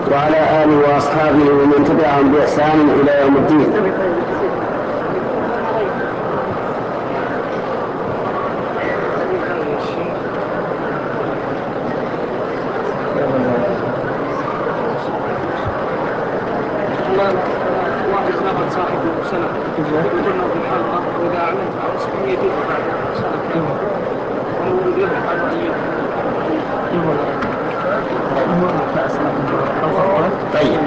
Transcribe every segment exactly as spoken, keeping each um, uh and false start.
وعلى آله وأصحابه ومن تبعهم بإحسان إلى يوم الدين. واحد نقل صاحبه سنة قلنا في الحلقة وإذا أعلنت عن اسمه يجب بعد سنة كاملة ونقول يجب على طيب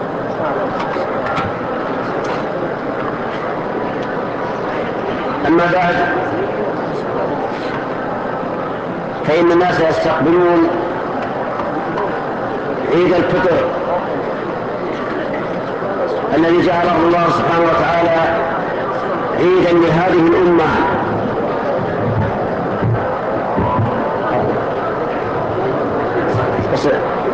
أما بعد فإن الناس يستقبلون عيد الفطر الذي جعله الله سبحانه وتعالى عيدا لهذه الأمة بس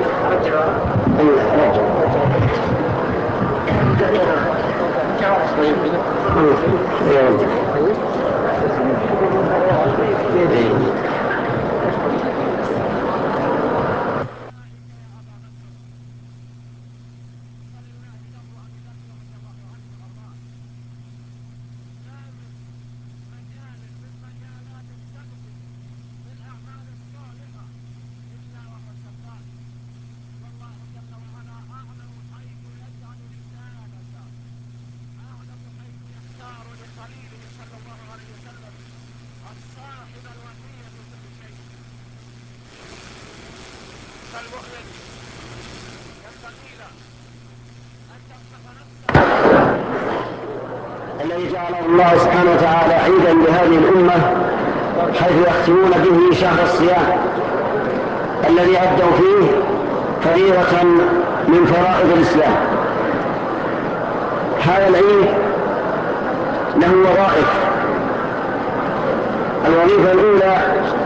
الذي جعله الله سبحانه وتعالى عيدا لهذه الأمة حيث يختمون به شهر الصيام الذي أدوا فيه فريضة من فرائض الإسلام. هذا العيد له وظائف. الوظيفة الأولى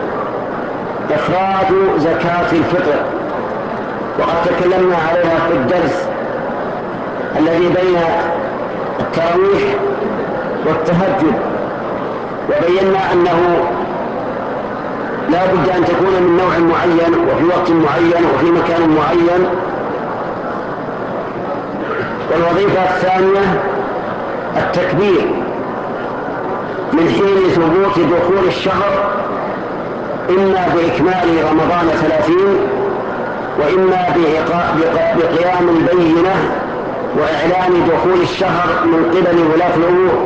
إخراج زكاة الفطر، وقد تكلمنا عليها في الدرس الذي بين التراويح والتهجد، وبينا أنه لا بد أن تكون من نوع معين وفي وقت معين وفي مكان معين. والوظيفة الثانية التكبير من حين ثبوت دخول الشهر، إما بإكمال رمضان ثلاثين وإما بقيام البينة وإعلان دخول الشهر من قبل ولاة الأمور.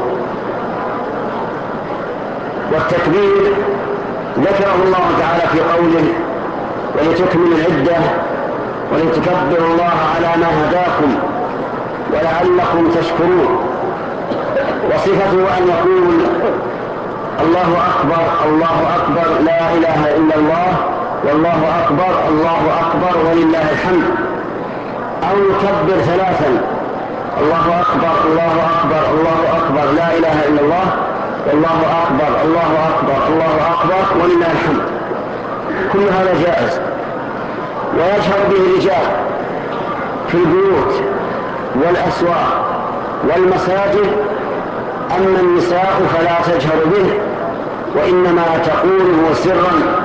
والتكبير ذكره الله تعالى في قوله ولتكملوا العدة ولتكبروا الله على ما هداكم ولعلكم تشكرون. وصفته أن يقول الله أكبر الله أكبر لا إله إلا الله والله أكبر الله أكبر ولله الحمد، أو يكبر ثلاثا الله أكبر الله أكبر الله أكبر لا إله إلا الله والله أكبر الله أكبر الله أكبر ولله الحمد. كل هذا جائز ويجهر به الرجال في البيوت والأسواق والمساجد، أما النساء فلا تجهر به وإنما تقوله سرا.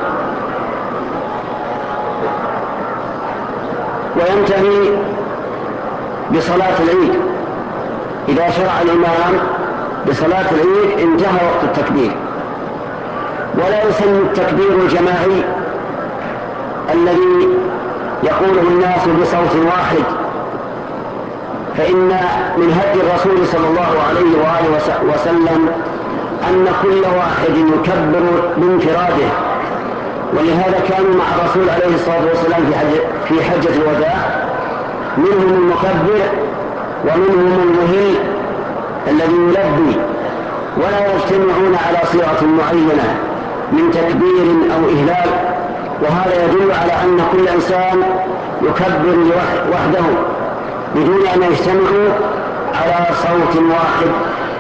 وينتهي بصلاة العيد. إذا شرع الإمام بصلاة العيد انتهى وقت التكبير. ولا يسمى التكبير الجماعي الذي يقوله الناس بصوت واحد، فإن من هدي الرسول صلى الله عليه وآله وسلم أن كل واحد يكبر بانفراده. ولهذا كانوا مع الرسول عليه الصلاة والسلام في حجة, في حجة الوداع منهم المكبر ومنهم المهل الذي يلبي، ولا يجتمعون على صيغة معينة من تكبير أو إهلال. وهذا يدل على أن كل إنسان يكبر وحده بدون أن يجتمعوا على صوت واحد.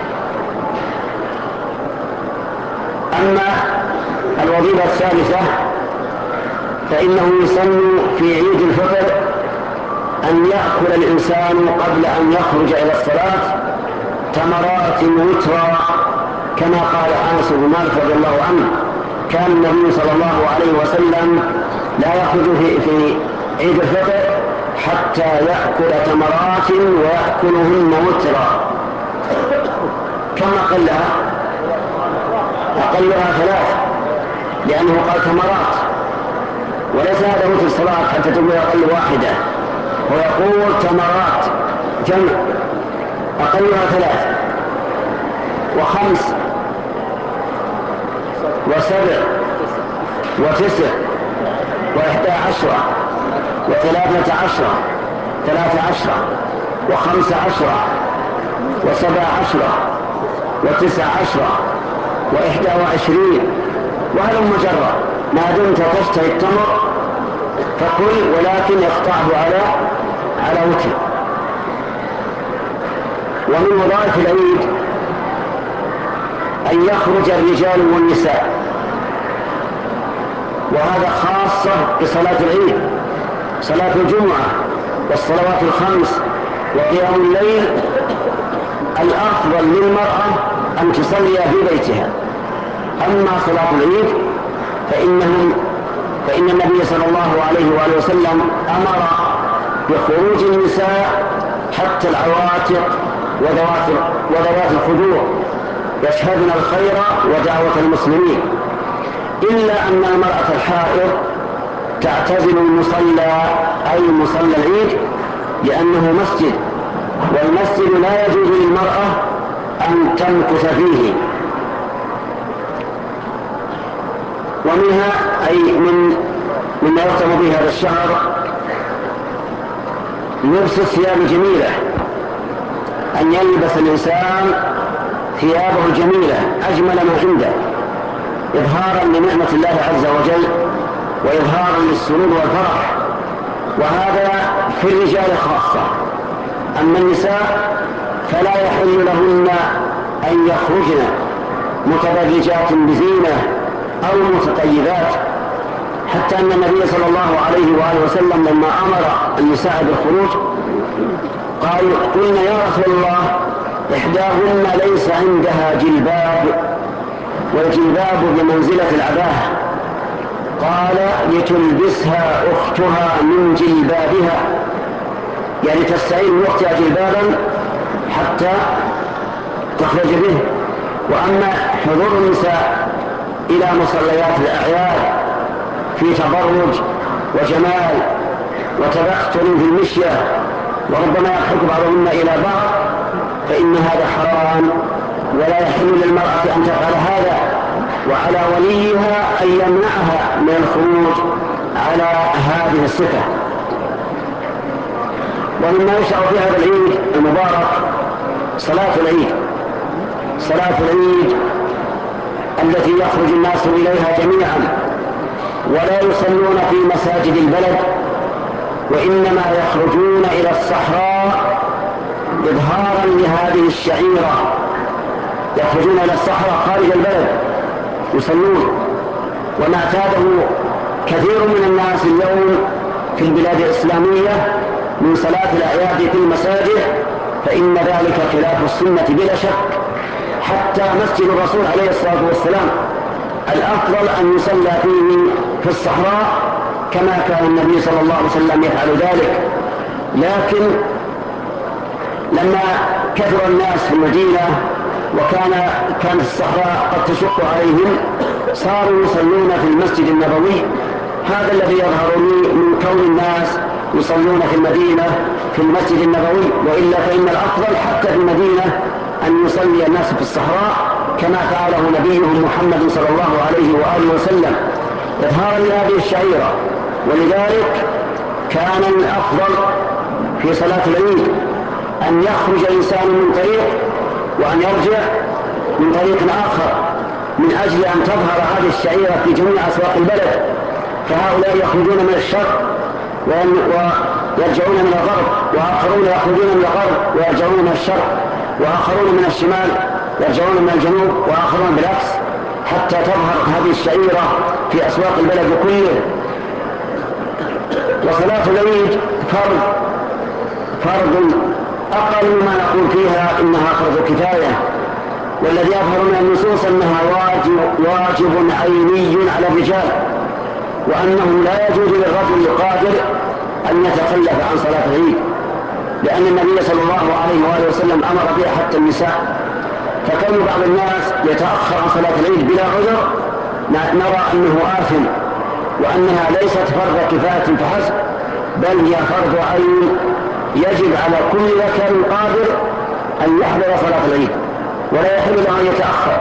أما الوظيفة الثالثة فإنه يسن في عيد الفطر أن يأكل الإنسان قبل أن يخرج إلى الصلاة تمرات وترى، كما قال أنس بن مالك رضي الله عنه كان النبي صلى الله عليه وسلم لا يخرج في, في عيد الفطر حتى يأكل تمرات ويأكلهن وترا. كم أقلها؟ أقلها ثلاث، لأنه قال تمرات، وليس هذا وتر صلاة حتى تقول أقل واحدة، ويقول تمرات جمع، أقلها ثلاث وخمس وسبع وتسع وإحدى عشرة وثلاثة عشرة ثلاثة عشرة وخمس عشرة وسبع عشرة وتسع عشرة وإحدى وعشرين، وهلم مجرى. ما دمت تشتهي التمر فكل، ولكن اقطعه على على وتر. ومن وظائف العيد أن يخرج الرجال والنساء، وهذا خاصة بصلاة العيد، صلاة الجمعة والصلوات الخمس وقيام الليل. الأفضل للمرأة أن تصلي في بيتها. أما صلاة العيد فإنهم فإن النبي صلى الله عليه وآله وسلم أمر بخروج النساء حتى العواتق وذوات وذوات الخدور يشهدن الخير ودعوة المسلمين، إلا أن المرأة الحائض تعتزل المصلى أي مصلى العيد، لأنه مسجد، والمسجد لا يجوز للمرأة أن تمكث فيه. ومنها أي من مما يختم به هذا الشهر لبس الثياب الجميلة، أن يلبس الإنسان ثيابه الجميلة أجمل ما عنده، إظهارا لنعمة الله عز وجل وإظهارا للسرور والفرح. وهذا في الرجال خاصة. أما النساء فلا يحل لهن أن يخرجن متبرجات بزينة أو متطيبات، حتى أن النبي صلى الله عليه وآله وسلم لما أمر النساء بالخروج قال: قلنا يا رسول الله إحداهن ليس عندها جلباب، والجلباب بمنزلة العباءة، قال: لتلبسها أختها من جلبابها، يعني تستعين من أختها جلبابا حتى تخرج به. وأما حضور النساء إلى مصليات الأعياد في تبرج وجمال وتبختر في المشية، وربما يضحك بعضهن إلى بعض، فإن هذا حرام، ولا يحل للمرأة أن تفعل هذا، وعلى وليها أن يمنعها من الخروج على هذه الصفة. ومما يشرع في هذا العيد المبارك صلاة العيد، صلاة العيد التي يخرج الناس إليها جميعا، ولا يصلون في مساجد البلد، وإنما يخرجون إلى الصحراء إظهارا لهذه الشعيرة. يخرجون إلى الصحراء خارج البلد يصلون، وما اعتاده كثير من الناس اليوم في البلاد الإسلامية من صلاة الأعياد في المساجد، فإن ذلك خلاف السنة بلا شك. حتى مسجد الرسول عليه الصلاة والسلام الأفضل أن يصلى فيه في الصحراء، كما كان النبي صلى الله عليه وسلم يفعل ذلك. لكن لما كثر الناس في المدينة وكان كانت الصحراء قد تشق عليهم، صاروا يصلون في المسجد النبوي. هذا الذي يظهر لي من كون الناس يصلون في المدينة في المسجد النبوي، وإلا فإن الأفضل حتى في المدينة أن يصلي الناس في الصحراء كما فعله نبيهم محمد صلى الله عليه وآله وسلم إظهارا لهذه الشعيرة. ولذلك كان الأفضل في صلاة العيد أن يخرج الإنسان من طريق وأن يرجع من طريق آخر، من أجل أن تظهر هذه الشعيرة في جميع أسواق البلد. فهؤلاء يخرجون من الشرق ويرجعون من الغرب، وآخرون يخرجون من الغرب ويرجعون من الشرق، وآخرون من الشمال يرجعون من الجنوب، وآخرون بالعكس، حتى تظهر هذه الشعيرة في أسواق البلد كله. وصلاة العيد فرض فرض أقل ما نقول فيها إنها فرض كفاية، والذي يظهر من النصوص أنها واجب, واجب عيني على الرجال، وأنه لا يجوز للرجل القادر أن يتخلف عن صلاة العيد، لأن النبي صلى الله عليه وآله وسلم أمر بها حتى النساء. فكون بعض الناس يتأخر عن صلاة العيد بلا عذر نرى أنه آثم، وأنها ليست فرض كفاية فحسب، بل هي فرض عين يجب على كل ذكر قادر أن يحضر صلاة العيد، ولا يحل له أن يتأخر.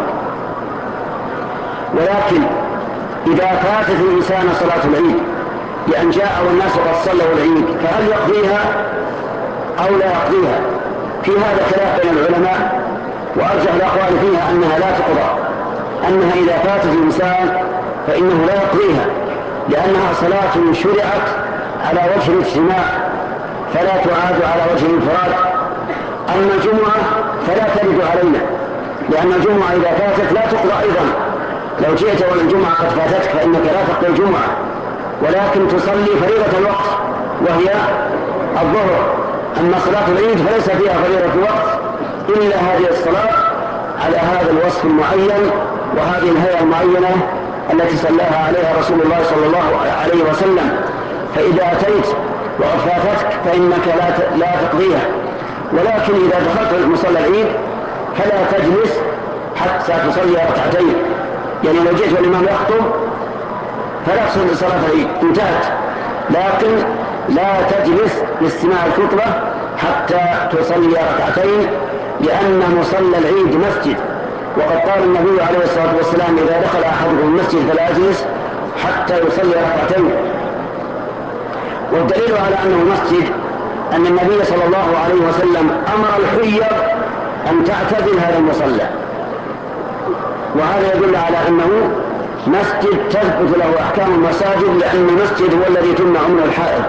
ولكن إذا فاتت الإنسان صلاة العيد بأن جاء والناس قد صلوا العيد فهل يقضيها أو لا يقضيها؟ في هذا خلاف بين العلماء، وأرجح الأقوال فيها أنها لا تقضى، أنها إذا فاتت الإنسان فإنه لا يقضيها، لأنها صلاة شرعت على وجه الاجتماع فلا تعاد على وجه الانفراد. أما الجمعة فلا ترد علينا، لأن الجمعة إذا فاتت لا تقضى أيضا. لو جئت والجمعة قد فاتتك فإنك لا تقضي الجمعة، ولكن تصلي فريضة الوقت وهي الظهر. أما صلاة العيد فليس فيها فريضة الوقت إلا هذه الصلاة على هذا الوصف المعين وهذه الهيئة المعينة التي صلاها عليها رسول الله صلى الله عليه وسلم. فإذا أتيت وقد فاتتك فإنك لا لا تقضيها، ولكن إذا دخلت مصلى العيد فلا تجلس حتى تصلي ركعتين. يعني لو جئت والإمام يخطب فلا تصلي صلاة العيد، انتهت، لكن لا تجلس لاستماع الخطبة حتى تصلي ركعتين، لأن مصلى العيد مسجد، وقد قال النبي عليه الصلاة والسلام إذا دخل أحدكم المسجد فلا يجلس حتى يصلي ركعتين. والدليل على أنه مسجد أن النبي صلى الله عليه وسلم أمر الحيض أن تعتزل هذا المصلى، وهذا يدل على أنه مسجد تثبت له أحكام المساجد، لأن المسجد هو الذي تمنع منه الحائض.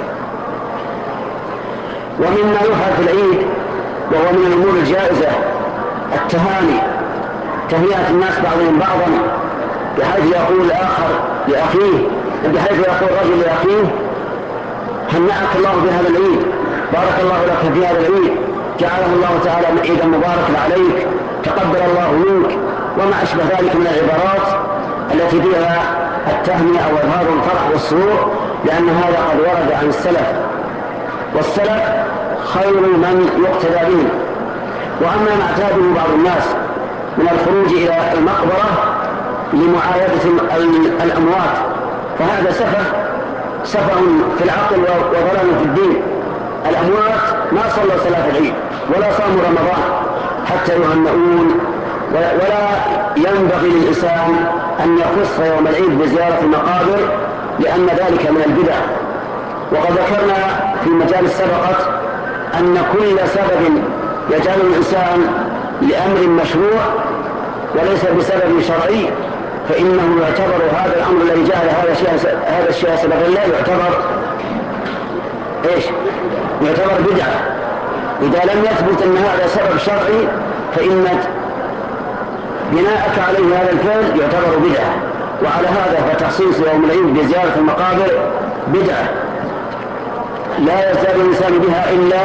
ومما يفعل في العيد وهو من الأمور الجائزة التهاني، تهنئة الناس بعضهم بعضا، بحيث يقول الآخر لأخيه بحيث يقول رجل لأخيه هنأك الله بهذا العيد، بارك الله لك في هذا العيد، جعله الله تعالى عيدا مباركا عليك، تقبل الله منك، وما أشبه ذلك من العبارات التي فيها التهنئة وإظهار الفرح والسرور، لأن هذا قد ورد عن السلف، والسلف خير من يقتدى به. وأما ما اعتاده بعض الناس من الخروج إلى المقبرة لمعايدة الأموات فهذا سفه سفه في العقل وضلال في الدين. الأموات ما صلوا صلاة العيد ولا صاموا رمضان حتى يهنئون، ولا ينبغي للإنسان أن يخص يوم العيد بزيارة المقابر، لأن ذلك من البدع. وقد ذكرنا في مجالس سبقت أن كل سبب يجعل الإنسان لأمر مشروع وليس بسبب شرعي فإنه يعتبر هذا الأمر الذي جعل هذا الشيء هذا الشيء سببا لا يعتبر إيش؟ يعتبر بدعة. إذا لم يثبت أن هذا سبب شرعي فإن بناءك عليه هذا الفعل يعتبر بدعة. وعلى هذا فتخصيص يوم العيد بزيارة المقابر بدعة لا يزداد الإنسان بها إلا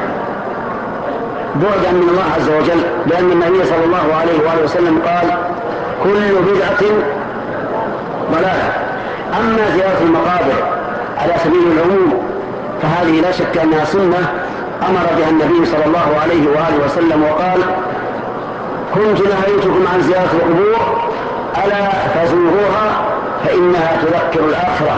بعدا من الله عز وجل، لأن النبي صلى الله عليه وآله وسلم قال كل بدعة ضلالة. أما زيارة المقابر على سبيل العموم فهذه لا شك أنها سنة أمر بها النبي صلى الله عليه وآله وسلم، وقال كنت نهيتكم عن زيارة القبور ألا فزوروها فإنها تذكر الآخرة.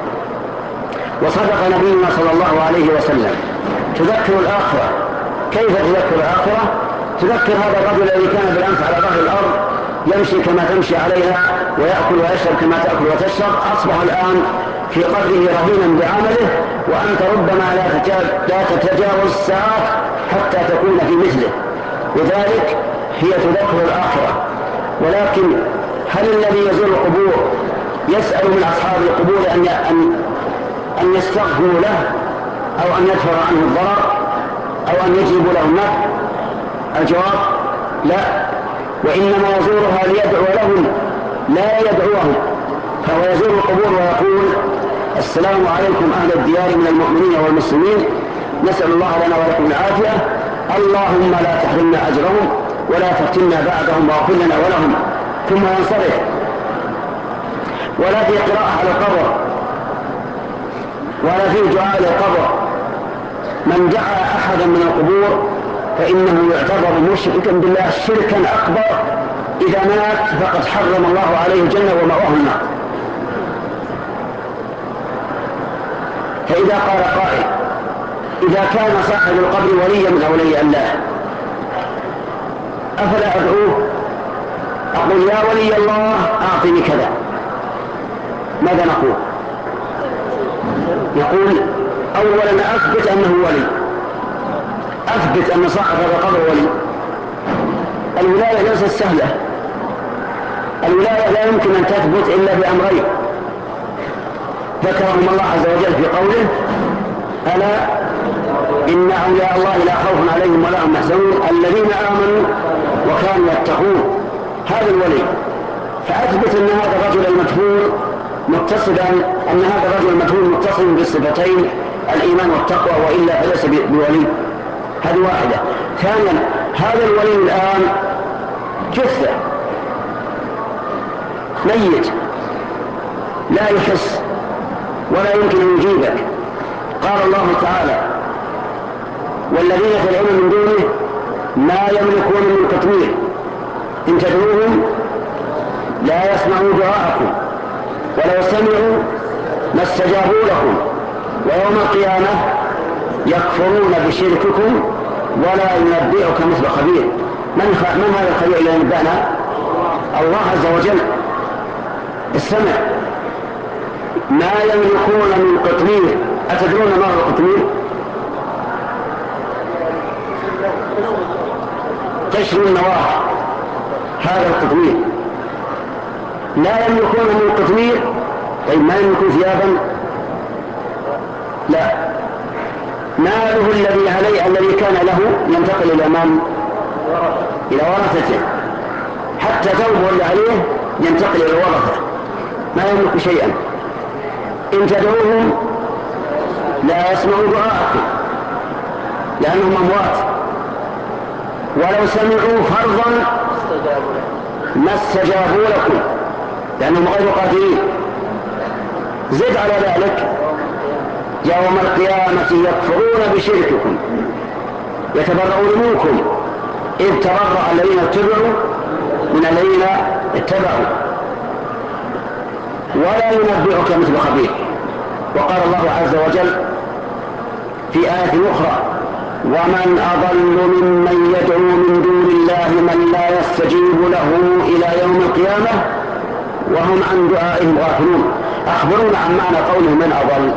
وصدق نبينا صلى الله عليه وسلم، تذكر الآخرة. كيف تذكر الآخرة؟ تذكر هذا الرجل الذي كان بالأمس على ظهر الأرض يمشي كما تمشي عليها ويأكل ويشرب كما تأكل وتشرب، أصبح الآن في قبره رهينا بعمله، وأنت ربما لا تتجاوز الساعات حتى تكون في مثله. لذلك هي تذكر الآخرة. ولكن هل الذي يزور القبور يسأل من أصحاب القبور أن أن يستغفروا له أو أن يدفع عنه الضرر أو أن يجيبوا له النفع؟ الجواب لا، وإنما يزورها ليدعو لهم لا يدعوهم. فهو يزور القبور ويقول السلام عليكم أهل الديار من المؤمنين والمسلمين، نسأل الله لنا ولكم العافية، اللهم لا تحرمنا أجرهم ولا تفتنا بعدهم واغفر لنا ولهم، ثم ينصرف. ولا في قراءة على القبر ولا في دعاء للقبر. من دعا أحدا من القبور فإنه يعتبر مشركا بالله شركا أكبر، إذا مات فقد حرم الله عليه الجنة ومأواه النار. فإذا قال قائل إذا كان صاحب القبر وليا من أولياء الله أفلا أدعوه؟ أقول يا ولي الله أعطني كذا، ماذا نقول؟ يقول أولا أثبت أنه ولي، أثبت أن صاحب القبر ولي. الولاية ليست سهلة، الولاية لا يمكن أن تثبت إلا بأمرين ذكرهم الله عز وجل في قوله ألا إن أولياء الله لا خوف عليهم ولا هم يحزنون الذين آمنوا وكانوا يتقون. هذا الولي. فأثبت أن هذا الرجل المدفون متصلا أن هذا الرجل المدفون متصل بالصفتين الإيمان والتقوى، وإلا فليس بولي. هذه واحدة. ثانيا هذا الولي الآن جثة ميت لا يحس ولا يمكن أن يجيبك. قال الله تعالى والذين تدعون من دونه ما يملكون من قطمير إن تدعوهم لا يسمعوا دعاءكم ولو سمعوا ما استجابوا لكم ويوم القيامة يكفرون بشرككم ولا ينبئك مثل خبير. من, خ... من هذا الخبير الذي ينبأنا؟ الله عز وجل. السمع. ما يملكون من قطمير. أتدرون ما هو القطمير؟ قشر النواه، هذا القطمير. لا يملكون من قطمير. طيب ما يملكون ثيابا؟ لا. ماله الذي عليه الذي كان له ينتقل إلى من؟ إلى ورثته. حتى ثوبه اللي عليه ينتقل إلى ورثته، ما يملك شيئا. إن تدعوهم لا يسمعوا دعاءكم لأنهم أموات، ولو سمعوا فرضا ما استجابوا لكم لأنهم غير قادرين. زد على ذلك يوم القيامة يكفرون بشرككم يتبرؤون منكم إذ تبرأ الذين اتبعوا من الذين اتبعوا ولا ينبئك مثل خبير. وقال الله عز وجل في آية أخرى ومن أضل ممن يدعو من دون الله من لا يستجيب له إلى يوم القيامة وهم عن دعائهم غافلون. أخبرونا عن معنى قوله من أضل،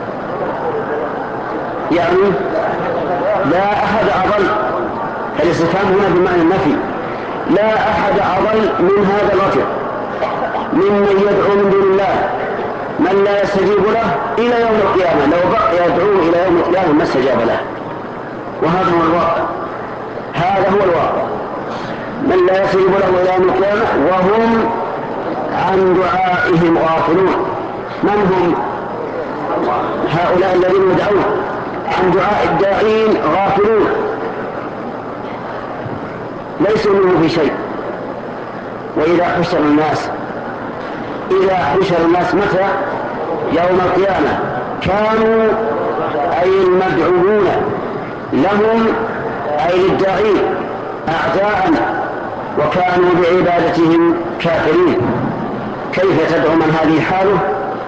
يعني لا أحد أضل. الاستفهام هنا بمعنى النفي. لا أحد أضل من هذا الرجل ممن يدعو من دون الله من لا يستجيب له إلى يوم القيامة. لو بقي يدعوه إلى يوم القيامة ما استجاب له. وهذا هو الواقع، هذا هو الواقع. من لا يستجيب له إلى يوم القيامة وهم عن دعائهم غافلون. من هم هؤلاء الذين يدعون؟ عن دعاء الداعين غافلون، ليسوا منه في شيء. وإذا حشر الناس إذا حشر الناس متى؟ يوم القيامة كانوا أي المدعوون لهم أي للداعين أعداء وكانوا بعبادتهم كافرين. كيف تدعو من هذه حاله؟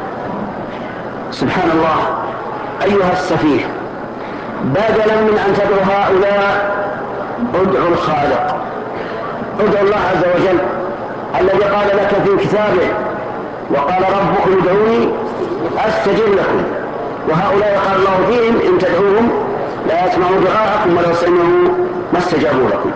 سبحان الله. أيها السفيه، بدلا من أن تدعو هؤلاء ادعو الخالق، ادعو الله عز وجل الذي قال لك في كتابه وقال ربكم ادعوني أستجب لكم. وهؤلاء قال الله فيهم إن تدعوهم لا يسمعوا دعاءكم ولو سمعوا ما استجابوا لكم.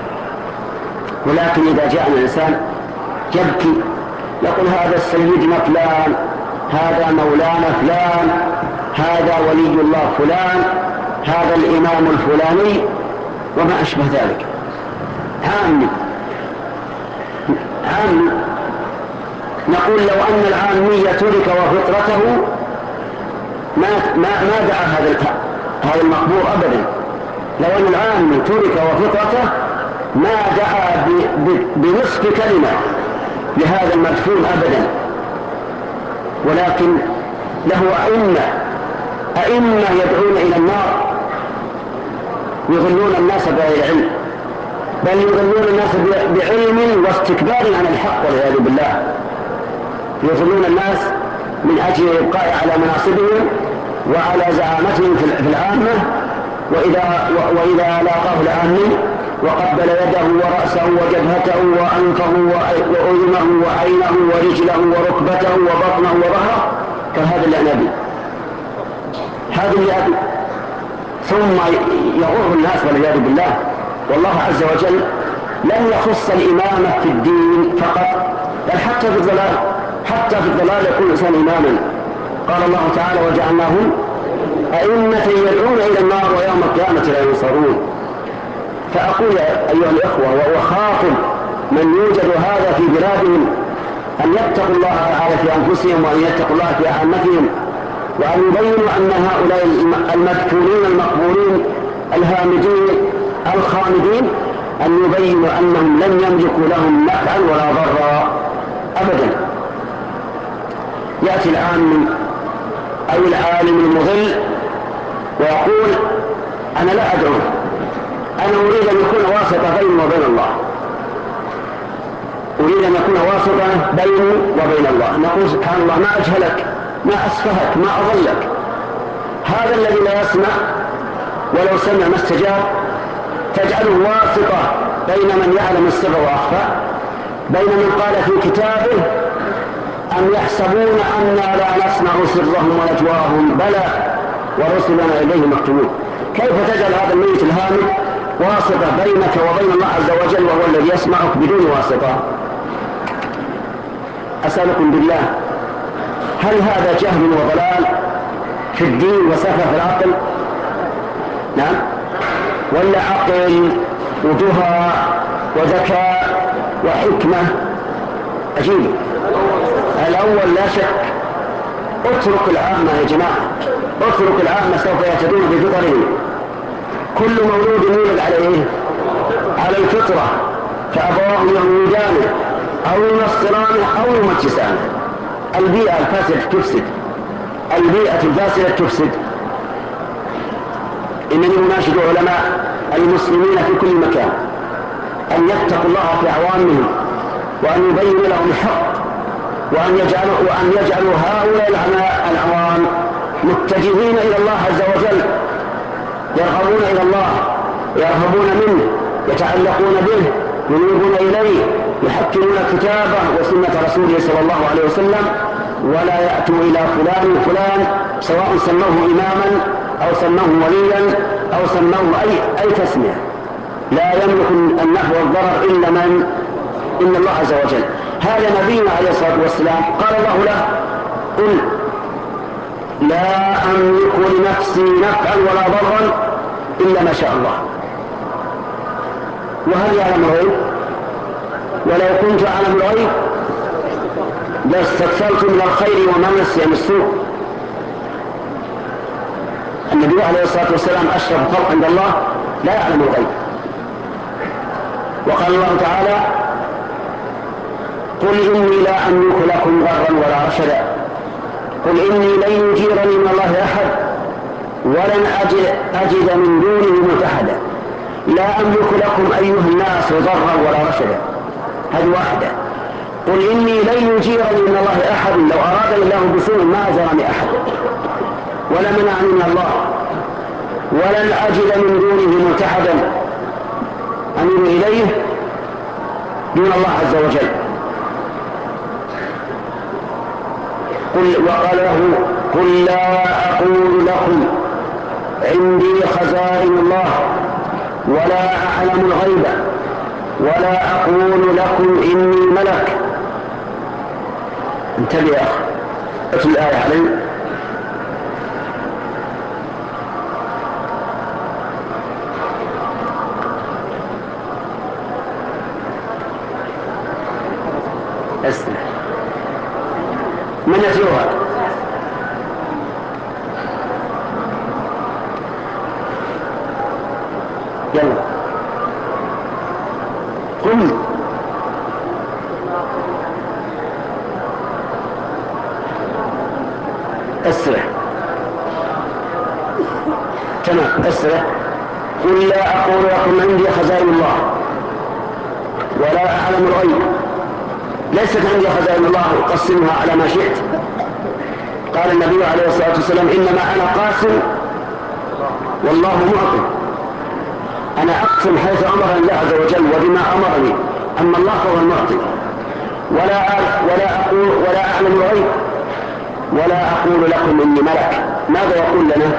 ولكن إذا جاءنا الإنسان يبكي يقول هذا سيدنا فلان، هذا مولانا فلان، هذا ولي الله فلان، هذا الإمام الفلاني وما أشبه ذلك. عامي عامي. نقول لو أن العامية ترك وفطرته ما ما ما دعا هذا هذا المقبور أبدا. لو أن العامي ترك وفطرته ما دعا بنصف كلمة لهذا المدفون أبدا. ولكن له أئمة أئمة يدعون إلى النار يضلون الناس بغير علم، بل يضلون الناس بعلم واستكبار عن الحق والعياذ بالله. يضلون الناس من أجل الإبقاء على مناصبهم وعلى زعامتهم في العامة، وإذا, وإذا لاقاه الآمن وقبل يده ورأسه وجبهته وأنفه وأذنه وعينه ورجله وركبته وبطنه وظهره كهذا الأنبي، هذا الأبي، ثم يغر الناس والعياذ بالله. والله عز وجل لم يخص الإمامة في الدين فقط، بل حتى في الضلال، حتى في الضلال يكون الإنسان إماما. قال الله تعالى: وجعلناهم أئمة يدعون إلى النار ويوم القيامة لا ينصرون. فأقول أيها الإخوة وأخاطب من يوجد هذا في بلادهم أن يتقوا الله تعالى في أنفسهم، وأن يتقوا الله في عامتهم، وأن يبينوا أن هؤلاء المدفونين المقبولين الهامدين الخامدين أن يبينوا أنهم لن يملكوا لهم نفعا ولا ضرا أبدا. يأتي الآن أو العالم المضل ويقول: أنا لا أدعو، أنا أريد أن يكون واسطة بيني وبين الله، أريد أن يكون واسطة بيني وبين الله. نقول: سبحان الله، ما أجهلك، ما أسفهك، ما أضلك. هذا الذي لا يسمع ولو سمع ما استجاب تجعله واسطة بين من يعلم السر وأخفى، بين من قال في كتابه: أم يحسبون أنا لا نسمع سرهم ونجواهم، بلى ورسلنا إليه مكتوبون. كيف تجعل هذا الميت الهامد واسطة بينك وبين الله عز وجل وهو الذي يسمعك بدون واسطة؟ أسألكم بالله، هل هذا جهل وضلال في الدين وسفه في العقل؟ نعم، ولا عقل ودهى وذكاء وحكمة؟ عجيب. الأول لا شك. اترك العامة يا جماعة، اترك العامة سوف يهتدون بفطرهم. كل مولود يولد على ايه؟ على الفطرة، فأبواه يهودانه أو ينصرانه أو يمجسانه. البيئة الفاسدة تفسد، البيئة الفاسدة تفسد. إنني أناشد علماء المسلمين في كل مكان أن يتقوا الله في عوامهم، وأن يبينوا لهم الحق، وأن يجعلوا, وأن يجعلوا هؤلاء العوام متجهين إلى الله عز وجل، يرغبون إلى الله، يرهبون منه، يتعلقون به، ينيبون إليه، يحكمون كتابه وسنة رسوله صلى الله عليه وسلم، ولا يأتوا إلى فلان وفلان سواء سموه إماما أو سموه وليا أو سموه أي, أي تسمية. لا يملك النفع والضرر إلا من إلا الله عز وجل. هذا نبينا عليه الصلاة والسلام قال الله له: قل لا أملك لنفسي نفعا ولا ضرا إلا ما شاء الله. وهل يعلم الغيب؟ ولو كنت أعلم الغيب لاستكثرت من الخير وما مسني السوء. النبي عليه الصلاة والسلام أشرف الخلق عند الله لا يعلم الغيب. وقال الله تعالى: قل إني لا أملك لكم ضرا ولا رشدا، قل إني لن يجيرني من الله أحد ولن أجد, أجد من دونه ملتحدا. لا أملك لكم أيها الناس ضرا ولا رشدا، هذه واحدة. قل إني لن يجيرني من الله أحد، لو أراد الله بسوء ما أجرني أحد ولا منعني من الله، ولن أجد من دونه ملتحدا أميل إليه دون الله عز وجل. قل وقال له: قل لا أقول لكم عندي خزائن الله ولا أعلم الغيب ولا أقول لكم إني ملك. انتبه يا أخي، اتل الآية علي. اسمع، من يتلوها؟ يلا قل. اسرع. تمام. اسرع. قل لا أقول لكم عندي خزائن الله ولا أعلم الغيب. ليست عندي خزائن الله أقسمها على ما شئت. قال النبي عليه الصلاة والسلام إنما أنا قاسم والله معطي. أنا أقسم حيث أمرني الله عز وجل وبما أمرني، أما الله فهو المعطي. ولا ولا أقول ولا أعلم الغيب ولا أقول لكم إني ملك. ماذا يقول لنا؟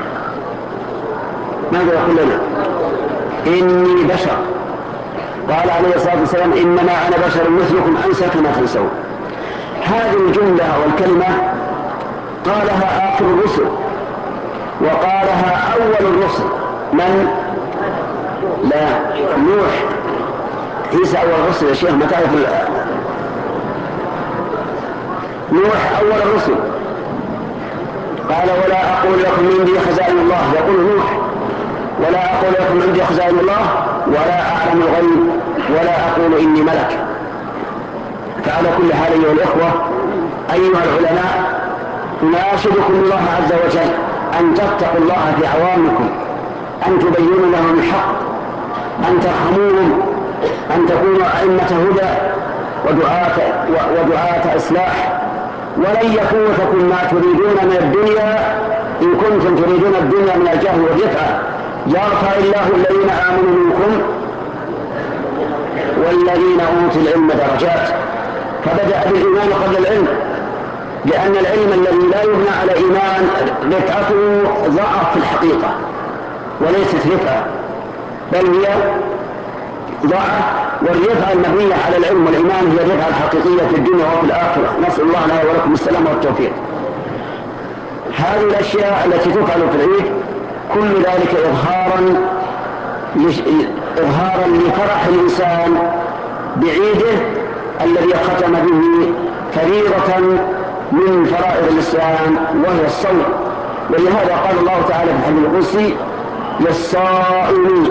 ماذا يقول لنا؟ إني بشر. قال عليه الصلاة والسلام إنما أنا بشر مثلكم أنسى كما تنسون. هذه الجملة والكلمة قالها آخر الرسل وقالها أول الرسل. من؟ لا، نوح. عيسى أول الرسل يا شيخ، ما تعرف. نوح أول الرسل قال ولا أقول لكم عندي خزائن الله، يقول نوح ولا أقول لكم عندي خزائن الله ولا أعلم الغيب ولا أقول إني ملك. فعلى كل حال أيها الإخوة أيها العلماء ناشدكم الله عز وجل أن تتقوا الله في عوامكم، أن تبينوا لهم الحق، أن ترحموهم، أن تكونوا أئمة هدى ودعاة, ودعاة إصلاح. ولن يفوتكم ما تريدون من الدنيا إن كنتم تريدون الدنيا من الجاه والرفعة. يرفع الله الذين آمنوا منكم والذين أوتوا العلم درجات. فبدأ بالإيمان قبل العلم، لأن العلم الذي لا يبنى على إيمان رفعته ضعف في الحقيقة وليست رفعة، بل هي ضعف. والرفعة المبنية على العلم والإيمان هي الرفعة الحقيقية في الدنيا وفي الآخرة. نسأل الله لنا ولكم السلام والتوفيق. هذه الأشياء التي تفعل في العيد كل ذلك إظهارا إظهارا لفرح الإنسان بعيده الذي ختم به فريضة من فرائض الإسلام وهي الصوم. ولهذا قال الله تعالى في الحديث القدسي للصائمين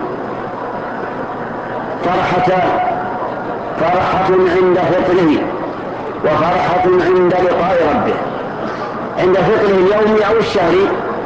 فرحتان، فرحة عند فطره وفرحة عند لقاء ربه. عند فطره اليومي أو الشهري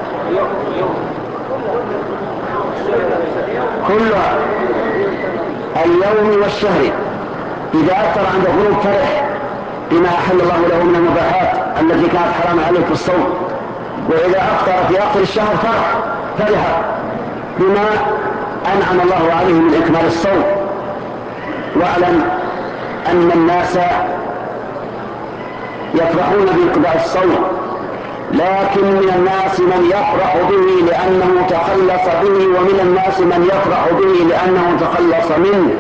كلها، اليوم والشهري. إذا أفطر عند غروب فرح بما أحل الله له من المباحات التي كانت حرام عليه في الصوم، وإذا أفطر في آخر الشهر فرح فرح بما أنعم الله عليه من إكمال الصوم. واعلم أن الناس يفرحون بانقضاء الصوم، لكن من الناس من يفرح به لأنه تخلص به، ومن الناس من يفرح به لأنه تخلص منه.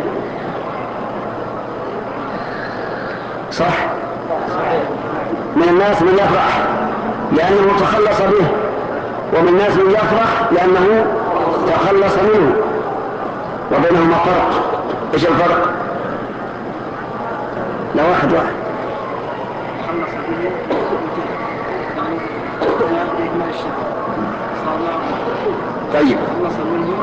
صح؟ من الناس من يفرح لأنه تخلص به، ومن الناس من يفرح لأنه تخلص منه، وبينهما فرق. ايش الفرق؟ لا واحد واحد. خلص به يعني ما الشهر صار له. طيب خلص منه.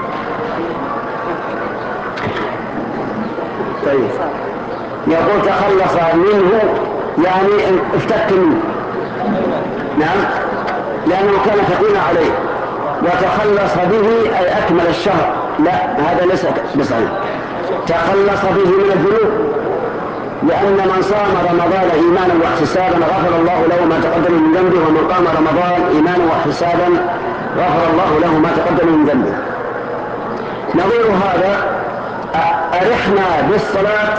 طيب يقول تخلص منه يعني افتك منه. نعم، لأنه كان ثقيلا عليه. وتخلص به أي أكمل الشهر. لا، هذا ليس بصحيح. تخلص به من الذنوب، لأن من صام رمضان إيمانا واحتسابا غفر الله له ما تقدم من ذنبه، ومن قام رمضان إيمانا واحتسابا غفر الله له ما تقدم من ذنبه. نظير هذا أرحنا بالصلاة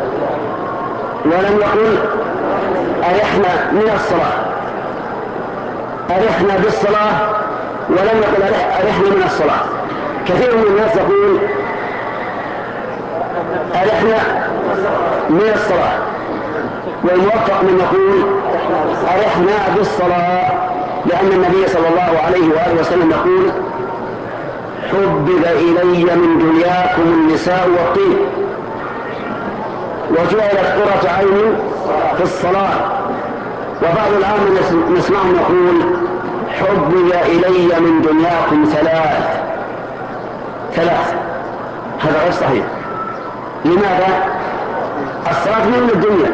ولم يقل أرحنا من الصلاة. أرحنا بالصلاة ولم يقل أرحنا من الصلاة. كثير من الناس يقول أرحنا من الصلاة، والموفق من يقول أرحنا بالصلاة، لأن النبي صلى الله عليه وآله وسلم يقول حبب إلي من دنياكم النساء والطيب وجعلت قرة عيني في الصلاة. وبعض العام نسمعهم يقول حبب إلي من دنياكم ثلاث ثلاث هذا غير صحيح. لماذا؟ الصلاة من الدنيا،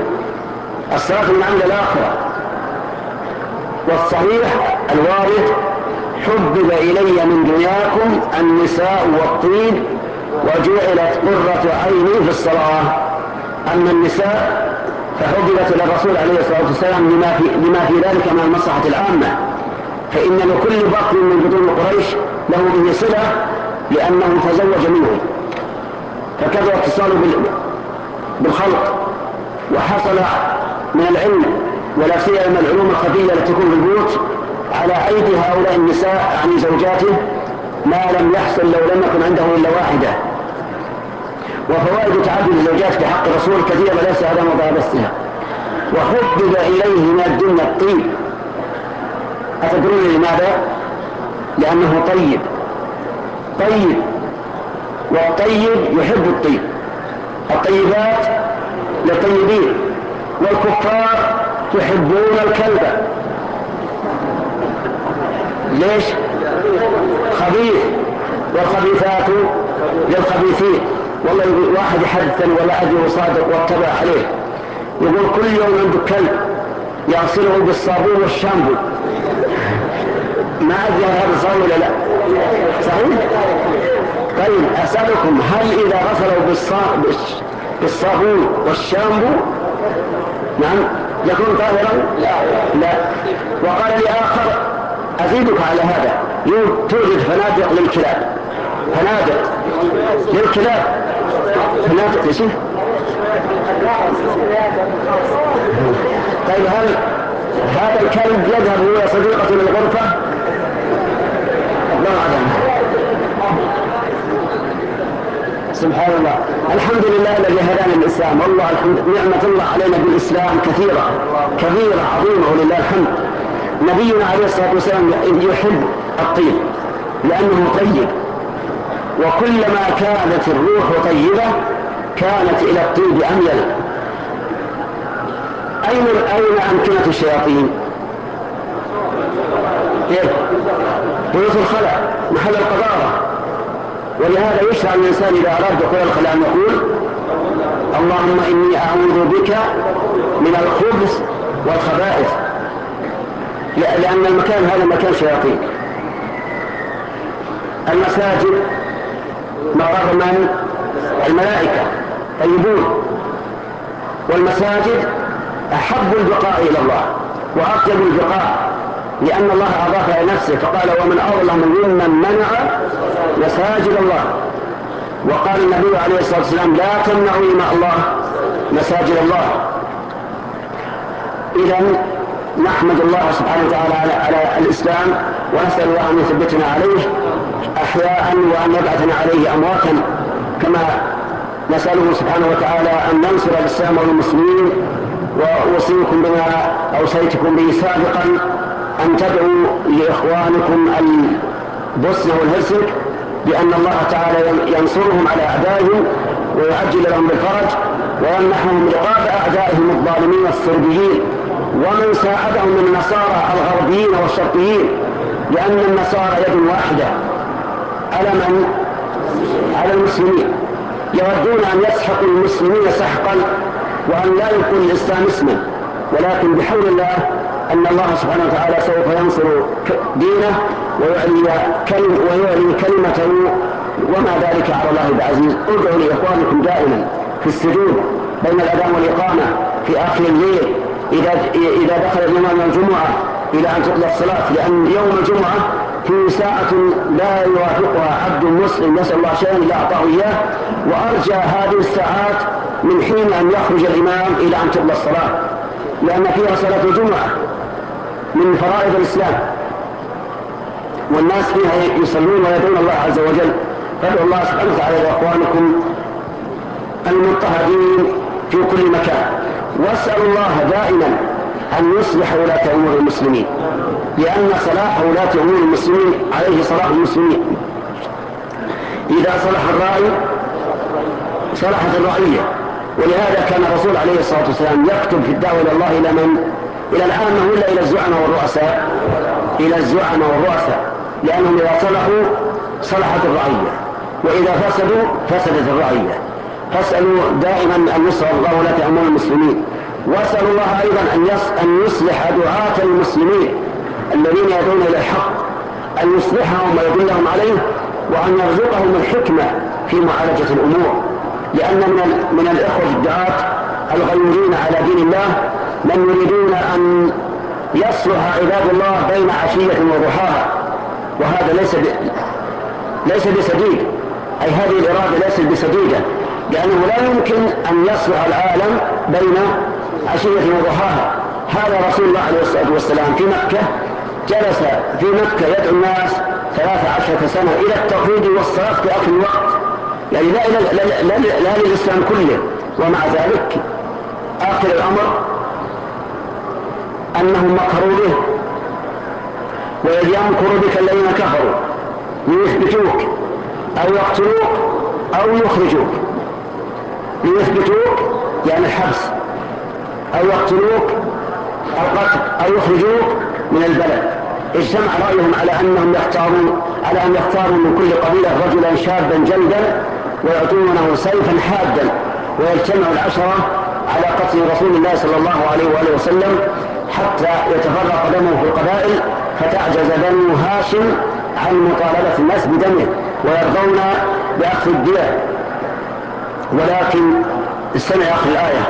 الصلاة من عند الآخرة. والصحيح الوارد حبب إلي من دنياكم النساء والطيب وجعلت قرة عيني في الصلاة. أما النساء فحببت إلى الرسول عليه الصلاة والسلام لما في, لما في ذلك من المصلحة العامة، فإن لكل بطن من بطون قريش له به صلة لأنه تزوج منه، فكثر اتصاله بالخلق وحصل من العلم ولا سيما العلوم الخفية التي تكون في البيوت على أيدي هؤلاء النساء عن زوجاته ما لم يحصل لو لم يكن عنده إلا واحدة. وفوائد تعدد الزوجات في حق الرسول كثيرة ليس هذا موضوع بثها. وحبب إليه من الدنيا الطيب. أتدرون لماذا؟ لأنه طيب طيب والطيب يحب الطيب. الطيبات للطيبين والكفار يحبون الكلب. ليش؟ خبيث والخبيثات للخبيثين. والله واحد يحدثني ولا أدري صادق واتبع عليه، يقول كل يوم عنده كلب يغسله بالصابون والشامبو. ما أدري هذا صحيح ولا لا؟ صحيح؟ طيب أسألكم، هل إذا غسلوا بالصابون والشامبو نعم يكون طاهرا؟ لا. وقال لي آخر أزيدك على هذا، توجد فنادق للكلاب، فنادق للكلاب، فنادق ليش؟ طيب هل هذا الكلب يذهب هو صديقة للغرفة؟ الله أعلم. سبحان الله. الحمد لله الذي هدانا الإسلام، والله الحمد، نعمة الله علينا بالإسلام كثيرة كبيرة عظيمة ولله الحمد. نبينا عليه الصلاة والسلام يحب الطيب لأنه طيب، وكلما كانت الروح طيبة كانت إلى الطيب أميل. أين أين أمكنة الشياطين؟ إيه؟ بيوت الخلاء، محل القذارة. ولهذا يشرع الإنسان إذا أراد دخول الخلاء أن يقول اللهم إني أعوذ بك من الخبث والخبائث، لأن المكان هذا مكان شياطين. المساجد مقر من؟ الملائكة طيبون، والمساجد أحب البقاء إلى الله وأطيب البقاء، لأن الله أضاف إلى نفسه فقال ومن أظلم ممن منع مساجد الله. وقال النبي عليه الصلاة والسلام لا تمنعوا إماء الله مساجد الله. إذن نحمد الله سبحانه وتعالى على, على الإسلام، ونسأل الله أن يثبتنا عليه أحياء وأن يبعثنا عليه أمواتا، كما نسأله سبحانه وتعالى أن ننصر الإسلام والمسلمين. وأوصيكم بما أوصيتكم به سابقا أن تدعوا لإخوانكم البوسنة والهرسك بأن الله تعالى ينصرهم على أعدائهم ويعجل لهم بالفرج ويمنحهم رقاب أعدائهم الظالمين الصربيين، ومن ساعدهم من النصارى الغربيين والشرقيين، لأن النصارى يد واحدة على من؟ على المسلمين، يودون أن يسحقوا المسلمين سحقا وأن لا يكون الإسلام اسما، ولكن بحول الله أن الله سبحانه وتعالى سوف ينصر دينه ويعلي, كلم ويعلي كلمته، وما ذلك على الله بعزيز. ادعوا لإخوانكم دائما في السجود بين الأذان والإقامة في آخر الليل إذا, إذا دخل الإمام الجمعة إلى أن تطلع الصلاة، لأن يوم الجمعة في ساعة لا يوافقها عبد مسلم يسأل الله شيئا إلا أعطاه إياه، وأرجى هذه الساعات من حين أن يخرج الإمام إلى أن تطلع الصلاة، لأن فيها صلاة الجمعة من فرائض الإسلام، والناس فيها يصلون ويدعون الله عز وجل. فادعوا الله سبحانه وتعالى لإخوانكم المضطهدين في كل مكان، واسألوا الله دائما أن يصلح ولاة أمور المسلمين، لأن صلاح ولاة أمور المسلمين عليه صلاح المسلمين. إذا صلح الرأي صلحت الرعية. ولهذا كان الرسول عليه الصلاة والسلام يكتب في الدعوة إلى الله إلى من؟ إلى العامة ولا إلى الزعماء والرؤساء؟ إلى الزعماء والرؤساء، لأنهم إذا صلحوا صلحت الرعية، وإذا فسدوا فسدت الرعية. فاسألوا دائما أن يصلح الله ولاة أمور المسلمين، واسألوا الله أيضا أن أن يصلح دعاة المسلمين الذين يدعون إلى الحق أن يصلحهم ويدلهم عليه، وأن يرزقهم الحكمة في معالجة الأمور، لأن من, من الإخوة الدعاة الغيورين على دين الله من يريدون أن يصلح عباد الله بين عشية وضحاها، وهذا ليس ب... ليس بسديد، أي هذه الإرادة ليست بسديدة، لأنه لا يمكن أن يصلح العالم بين عشية وضحاها. هذا رسول الله عليه الصلاة والسلام في مكة جلس في مكة يدعو الناس ثلاث عشرة سنة إلى التوحيد والصلاة في آخر الوقت، يعني لا, لا, لا, لا, لا للإسلام كله، ومع ذلك آخر الأمر أنهم مكروا به، وإذ يمكر بك الذين كفروا ليثبتوك أو يقتلوك أو يخرجوك. ليثبتوك يعني الحبس، أو يقتلوك القتل، أو يخرجوك من البلد. اجتمع رأيهم على أنهم يختارون على أن يختاروا من كل قبيلة رجلا شابا جلدا ويعطونه سيفا حادا، ويجتمع العشرة على قتل رسول الله صلى الله عليه وآله وسلم حتى يتفرق دمه في القبائل، فتعجز بنو هاشم عن مطالبة الناس بدمه ويرضون بأخذ الدية. ولكن استمع آخر الآية: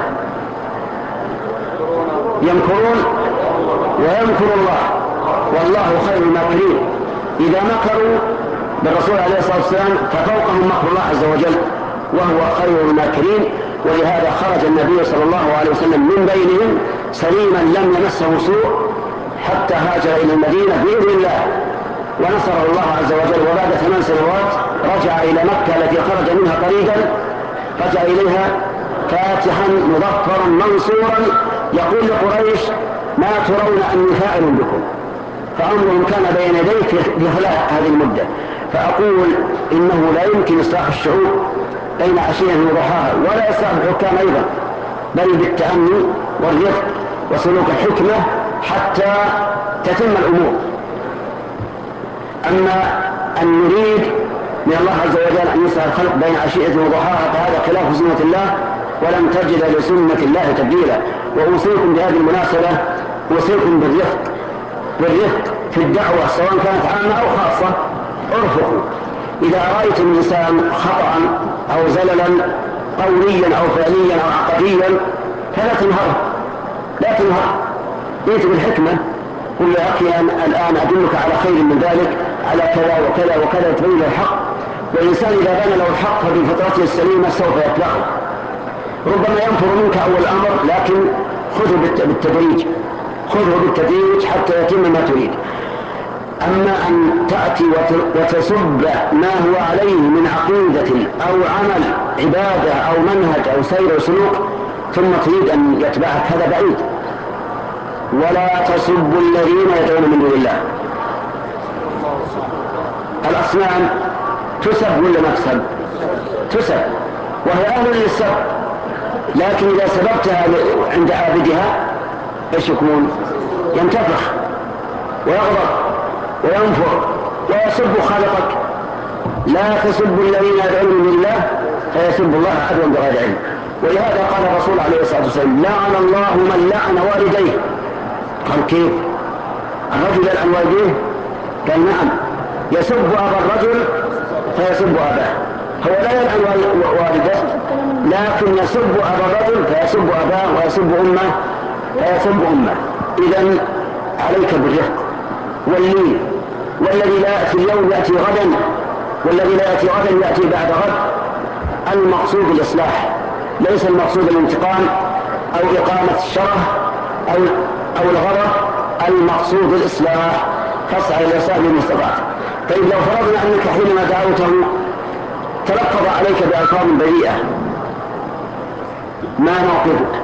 يمكرون ويمكر الله والله خير الماكرين. إذا مكروا بالرسول عليه الصلاة والسلام ففوقهم مكر الله عز وجل وهو خير الماكرين. ولهذا خرج النبي صلى الله عليه وسلم من بينهم سليما لم يمسه سوء حتى هاجر إلى المدينة بإذن الله، ونصره الله عز وجل. وبعد ثمان سنوات رجع إلى مكة التي خرج منها طريقا، رجع إليها فاتحا مظفرا منصورا، يقول لقريش: ما ترون أني فاعل بكم؟ فأمرهم كان بين يديه في خلال هذه المدة. فأقول إنه لا يمكن إصلاح الشعوب بين عشية وضحاها، ولا إصلاح الحكام أيضا، بل بالتأني والرفق وسلوك الحكمة حتى تتم الأمور. أما أن نريد من الله عز وجل أن يصلح الخلق بين عشية وضحاها فهذا خلاف سنة الله، ولن تجد لسنة الله تبديلا. وأوصيكم بهذه المناسبة، أوصيكم بالرفق بالرفق في الدعوة سواء كانت عامة أو خاصة. ارفقوا. إذا رأيتم الإنسان خطأ أو زللا قوليا أو فعليا أو عقديا فلا تنهره، لا تنهر، ائت بالحكمة. قل يا أخي الآن أدلك على خير من ذلك، على كذا وكذا وكذا، تبين له الحق. والإنسان إذا بان له الحق ففي فترته السليمة سوف يطلقه. ربما ينفر منك أول الأمر، لكن خذه بالتدريج، خذه بالتدريج حتى يتم ما تريد. أما أن تأتي وتسب ما هو عليه من عقيدة أو عمل عبادة أو منهج أو سير وسلوك ثم تريد أن يتبعك، هذا بعيد. ولا تسبوا الذين يدعون من دون الله. الأصنام تسب ولا ما تسب؟ تسب، وهي أهل للسب، لكن إذا سببتها عند عابدها ايش يكون؟ ينتفخ ويغضب وينفر ويسب خالقك. لا تسبوا الذين يدعون من الله فيسب الله عدوا بغير علم. ولهذا قال الرسول عليه الصلاة والسلام: لعن الله من لعن والديه. قال: كيف؟ الرجل يلعن والديه؟ قال: نعم، يسب أبا الرجل فيسب أباه. هو لا يلعن والده، لكن يسب أبا الرجل فيسب أباه، ويسب أمه فيسب أمه. إذن عليك بالرفق واللين، والذي لا يأتي اليوم يأتي غدا، والذي لا يأتي غدا يأتي بعد غد. المقصود الإصلاح، ليس المقصود الانتقام أو إقامة الشرع أو, أو الغضب. المقصود الإصلاح، فاسعى إلى إصلاح ما استطعت. طيب لو فرضنا أنك حينما دعوته تلفظ عليك بألفاظ بريئة، ما موقفك؟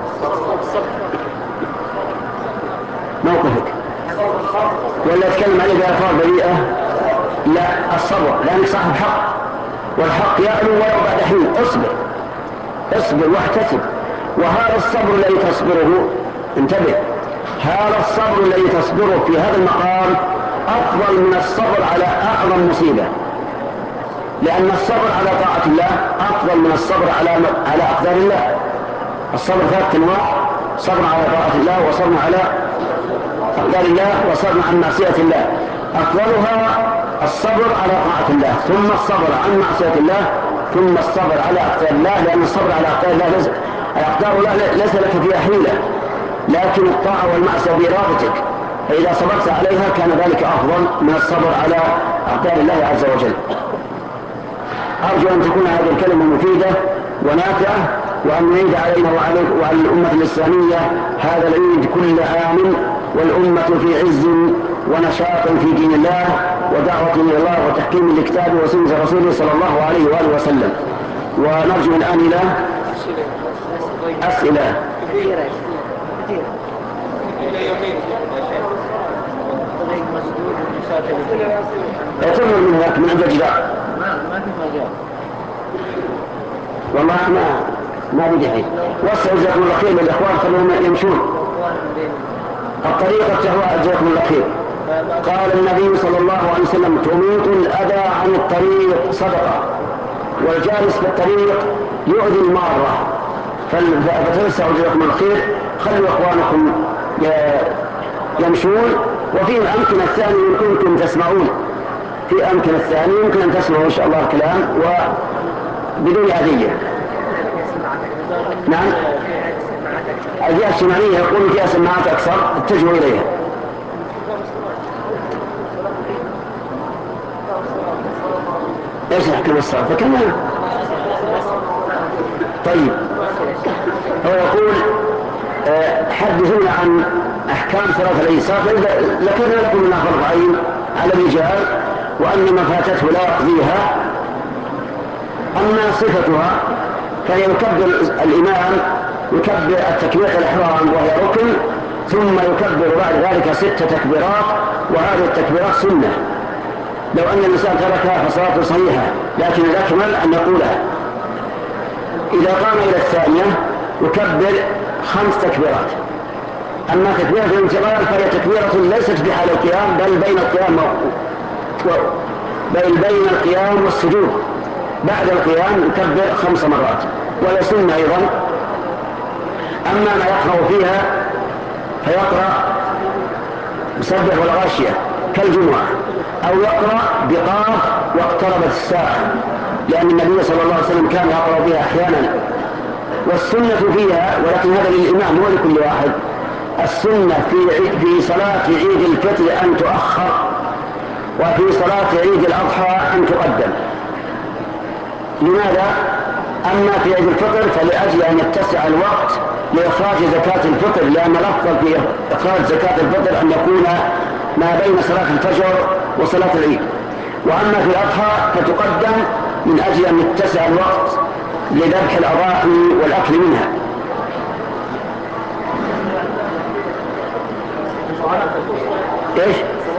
موقفك ولا تكلم عليه بألفاظ بريئة؟ لا، الصبر، لأنك صاحب حق، والحق يعلو ولو بعد حين. اصبر اصبر واحتسب. وهذا الصبر الذي تصبره، انتبه، هذا الصبر الذي تصبره في هذا المقام أفضل من الصبر على أعظم مصيبة، لأن الصبر على طاعة الله أفضل من الصبر على على أقدار الله. الصبر ثلاث أنواع: صبر على طاعة الله، وصبر على أقدار الله، وصبر عن معصية الله. أفضلها الصبر على طاعة الله، ثم الصبر عن معصية الله، ثم الصبر على أقدار الله، لأن الصبر على أقدار الله ليس أقدار الله ليس لك فيها حيلة، لكن الطاعة والمعصية بإرادتك، فإذا صبرت عليها كان ذلك أفضل من الصبر على أقدار الله عز وجل. أرجو أن تكون هذه الكلمة مفيدة ونافعة، وأن يعيد علينا وعلى, وعلى الأمة الإسلامية هذا العيد كل عام، والأمة في عز ونشاط في دين الله ودعوة إلى الله وتحكيم لكتابه وسنة رسوله صلى الله عليه وآله وسلم. ونرجو الآن إلى أسئلة. تمر من هناك من عند الجدار. والله ما ما بدي حين وسعوا جزاكم الله خير للإخوان خلوهم يمشون الطريق التهوى جزاكم الله خير. قال النبي صلى الله عليه وسلم: تميط الأذى عن الطريق صدقة، والجالس في الطريق يؤذي المارة، فتوسعوا جزاكم الله خير، خلوا إخوانكم يمشون. وفي الأمكنة الثانية إن كنتم تسمعون، في أمكنة الثانية يمكن أن تسمعوا إن شاء الله الكلام وبدون أذية. نعم، الجهة الشمالية يقول فيها سماعات أكثر، اتجهوا إليها. ايش نحكي بالصلاة فكنا. طيب، هو يقول أه حدثونا عن أحكام صلاة العيد. صلاة العيد ذكرنا لكم أنها فرض عين على الرجال، وأن ما فاتته لا يقضيها. أما صفتها فيكبر الإمام يكبر التكبيرة الإحرام وهي ركن، ثم يكبر بعد ذلك ست تكبيرات، وهذه التكبيرات سنة. لو أن الإنسان تركها فصلاته صحيحة، لكن الأكمل أن يقولها. إذا قام إلى الثانية يكبر خمس تكبيرات. أما تكبيرة الانتقال فهي تكبيرة ليست في حال القيام، بل بين القيام و... بل بين القيام والسجود. بعد القيام يكبر خمس مرات، ولا سنة أيضا. أما ما يقرأ فيها فيقرأ مسبح والغاشية كالجمعة، أو يقرأ بقاف واقتربت الساعة، لأن النبي صلى الله عليه وسلم كان يقرأ بها أحيانا. والسنة فيها، ولكن هذا للإمام مو لكل واحد، السنة في في صلاة عيد الفطر أن تؤخر، وفي صلاة عيد الأضحى أن تقدم. لماذا؟ أما في عيد الفطر فلأجل أن يتسع الوقت لإخراج زكاة الفطر، لأن الأفضل في إخراج زكاة الفطر أن يكون ما بين صلاة الفجر وصلاة العيد. وأما في الأضحى فتقدم من أجل أن يتسع الوقت لذبح الأضاحي والأكل منها. إيش؟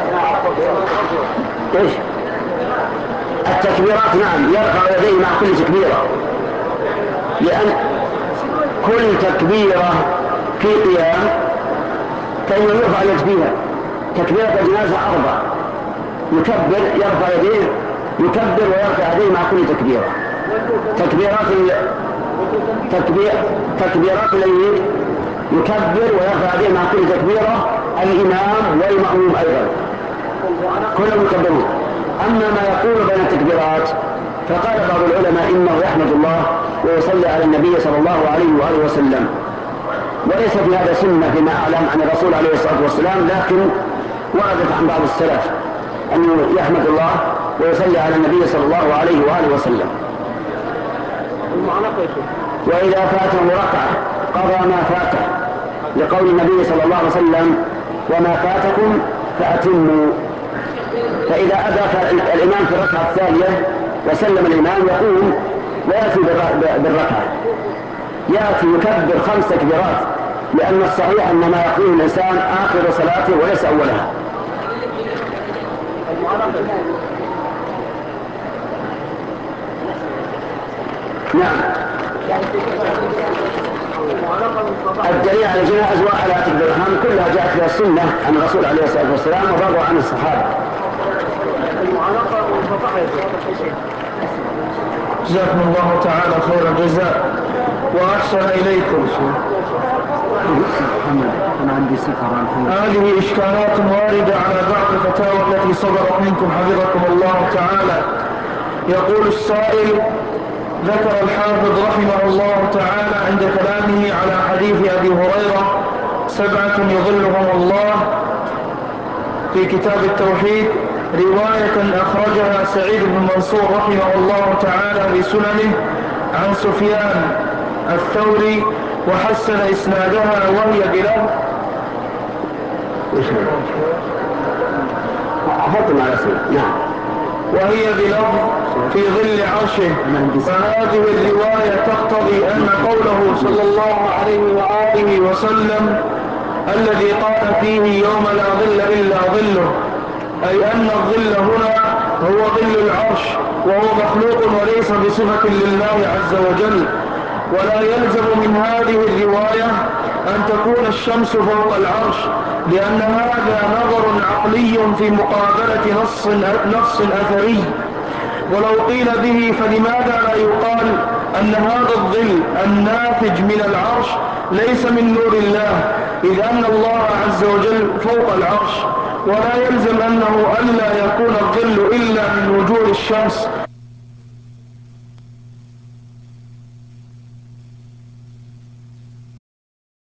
إيش؟ التكبيرات نعم يرفع يديه مع كل تكبيرة، لأن كل تكبيرة في قيام فإنه يرفع يد فيها. تكبيرة الجنازة أربع، يكبر يرفع يديه، يكبر ويرفع يديه مع كل تكبيرة. تكبيرات ال... تكبير... تكبيرات العيد يكبر ويرفع يديه مع كل تكبيرة، الإمام والمأموم أيضا كلهم يكبرون. أما ما يقول بين التكبيرات فقال بعض العلماء إنه يحمد الله ويصلي على النبي صلى الله عليه وآله وسلم، وليس في هذا سنة فيما أعلم عن الرسول عليه الصلاة والسلام، لكن وردت عن بعض السلف أنه يحمد الله ويصلي على النبي صلى الله عليه وآله وسلم. وإذا فاته ركعة قضى ما فاته، لقول النبي صلى الله عليه وسلم: وما فاتكم فأتموا. فإذا أدرك الإمام في الركعة الثانية وسلم الإمام يقوم ويأتي بالركعة، يأتي يكبر خمس تكبيرات، لأن الصحيح أن ما يقوم الإنسان آخر صلاته وليس أولها. نعم، الدليل على الجنائز وعلى تكبير الإحرام كلها جاءت بها السنة عن الرسول عليه الصلاة والسلام وبعضها عن الصحابة. جزاكم الله تعالى خير الجزاء وأحسن إليكم. محمد أنا عندي سفر. هذه إشكالات واردة على بعض الفتاوى التي صدرت منكم حفظكم الله تعالى. يقول السائل: ذكر الحافظ رحمه الله تعالى عند كلامه على حديث أبي هريرة سبعة يظلهم الله في كتاب التوحيد رواية أخرجها سعيد بن منصور رحمه الله تعالى بسننه عن سفيان الثوري وحسن إسنادها وهي بلفظ أحطم على سنة. نعم. وهي بلفظ في ظل عرشه. فهذه الرواية تقتضي أن قوله صلى الله عليه وآله وسلم الذي قال فيه يوم لا ظل إلا ظله، أي أن الظل هنا هو ظل العرش وهو مخلوق وليس بصفة لله عز وجل. ولا يلزم من هذه الرواية أن تكون الشمس فوق العرش، لأن هذا نظر عقلي في مقابلة نص, نص أثري. ولو قيل به فلماذا لا يقال أن هذا الظل الناتج من العرش ليس من نور الله، إذ أن الله عز وجل فوق العرش. ولا يلزم أنه ألا يكون الظل إلا من وجود الشمس،